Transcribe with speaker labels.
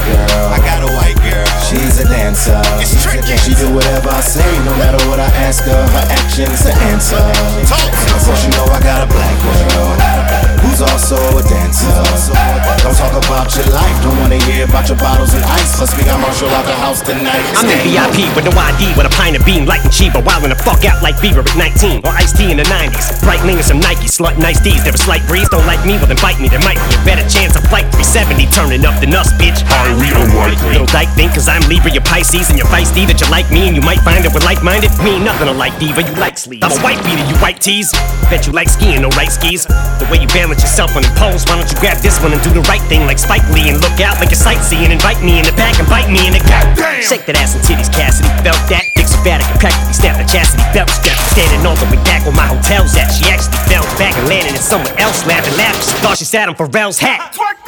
Speaker 1: girl.
Speaker 2: I got a white girl.
Speaker 1: She's a dancer.
Speaker 2: It's tricky.
Speaker 1: She do whatever I say, no matter what I ask her. Her action's the answer. Of course you know I got a black girl who's also a dancer. Don't talk about your life, don't wanna hear about your bottles and ice. Plus we got Marshall out the house tonight.
Speaker 3: I'm in VIP with no ID, with a pint of bean like Chiba, wildin' the fuck out like Bieber at 19, or Ice-T in the 90s. Bright lean and some Nike, slut nice D's. There a slight breeze, don't like me, well then bite me. There might be a better chance of flight 370 turning up than us, bitch.
Speaker 4: Highly unlikely.
Speaker 3: Little dyke think cause I'm Libra, you're Pisces, and you're feisty that you like me, and you might find it we're like-minded. Me ain't nothing like diva, you like sleeves. I'm a white beater, you white tees. Bet you like skiing, no right skis. The way you balance yourself on the poles, why don't you grab this one and do the right thing like Spike Lee and look out like you're sightseeing. Invite me in the back and bite me in the goddamn. Shake that ass and titties, Cassidy. Felt that? Dick so fat I can practically snap the chastity belt strap. Standing all the way back where my hotel's at. She actually fell back and landed in someone else laughing. She thought she sat on Pharrell's hat.